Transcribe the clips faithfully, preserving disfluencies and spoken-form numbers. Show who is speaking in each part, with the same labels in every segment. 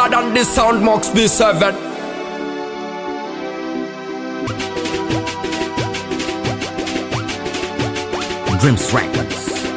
Speaker 1: bad and the sound Max B seven. Dreams Records.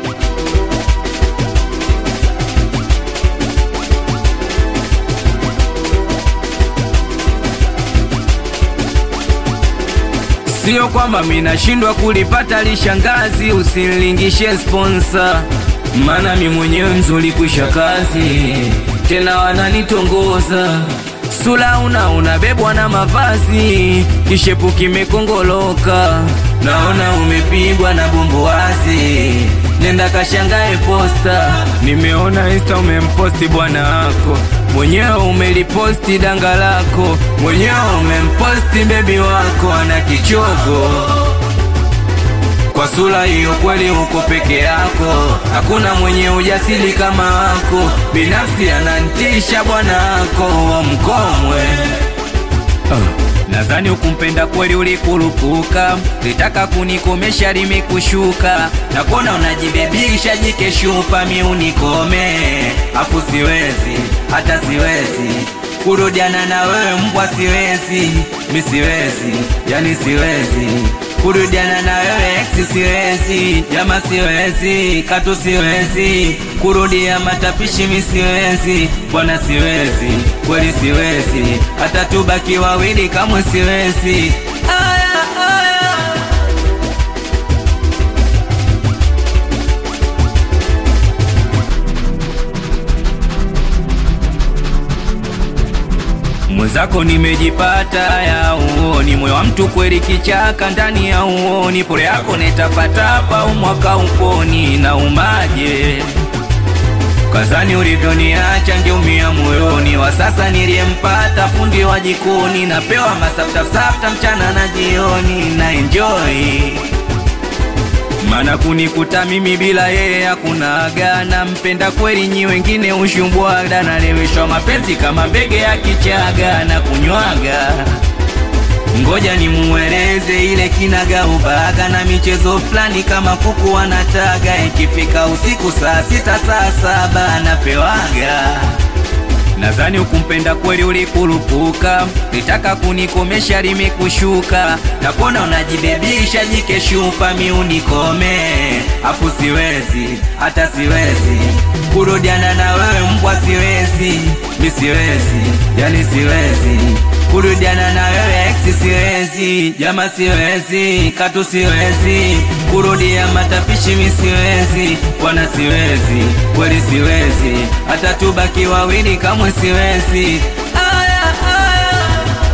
Speaker 2: Sio kwamba mimi nashindwa kulipata lishangazi, usinilingishe sponsor, maana mimi mwenyewe mzuri kwisha kazi, tena wananitongoza. Sula una unabebwa na mavazi, kishepu kimekongoloka, naona umepigwa na bombo wazi, nenda kashangae posta. Nimeona Insta umemposti bwana wako, mwenyewe umeliposti danga lako, mwenyewe umemposti baby wako ana kichogo. Kwa sura hiyo kweli uko peke yako, hakuna mwenye ujasiri kama wako, binafsi anantisha bwana wako wa mkomwe. uh. Nadhani ukumpenda kweli ulikurupuka, litaka kunikomesha limekushuka, na kuona unajibebisha jikeshupa mi unikome. Afu siwezi, hata siwezi kurudiana na wewe mbwa, siwezi, mi siwezi, yani siwezi kurudiana na wewe ex, siwezi, jama siwezi, katu siwezi kurudia matapishi, mi siwezi, bwana siwezi, kweli siwezi, hata tubaki wawili kamwe siwezi. Aya, aya. Mwenzako nimejipata ya uoni, moyo wa mtu kweli kichaka ndani ya uoni, pole yako netapatapa umwaka uponi na umaje. Kazani ulivyoniacha ngeumia moyoni, wa sasa niliyempata fundi wa jikoni, napewa masafta mchana na jioni na enjoy. Mana kunikuta mimi bila yeye hakuna agana, mpenda kweli nyi wengine ushumbwaga, na leweshwa mapenzi kama mbege ya kichaga na kunywaga. Ngoja ni mueleze ile kinaga ubaga, na michezo flani kama kuku wanataga, ikifika usiku saa sita saa saba napewaga. Nadhani ukumpenda kweli ulikurupuka, litaka kunikomesha limekushuka, na kuona unajibebisha jikeshupa mi unikome. Afu siwezi, hata siwezi kurudiana na wewe mbwa, siwezi, mi siwezi, yani siwezi kurudiana na wewe ex, siwezi, jama siwezi, katu siwezi kurudia matapishi, mi siwezi, bwana siwezi, kweli siwezi, hata tubaki wawili kamwe siwezi. Aya, aya.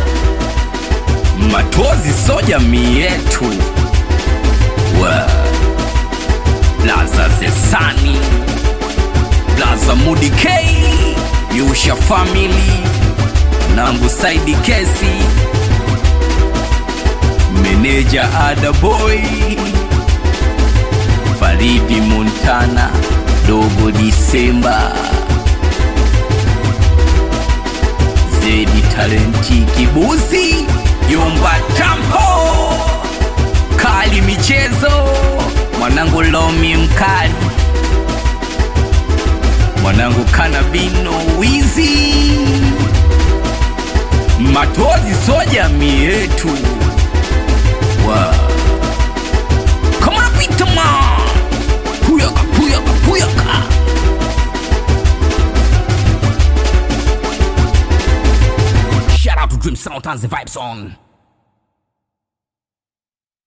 Speaker 2: Matozi so jamii yetu wa Blaza Zesani, Blaza Mudi K, Yusha Family, Nangu Saidi Kesi, Meneja Ada Boy, Faridi Montana, Dogo Disemba, Zedi Talenti Kibuzi, Yomba Tampo, Kali Michezo, mwanangu Lomi Mkali, mwanangu Kanabino Wizi. Matozi so jamii yetu wa come on Peter man, puyaka puyaka puyaka.
Speaker 1: Shout out to Dream Sound and the vibes on.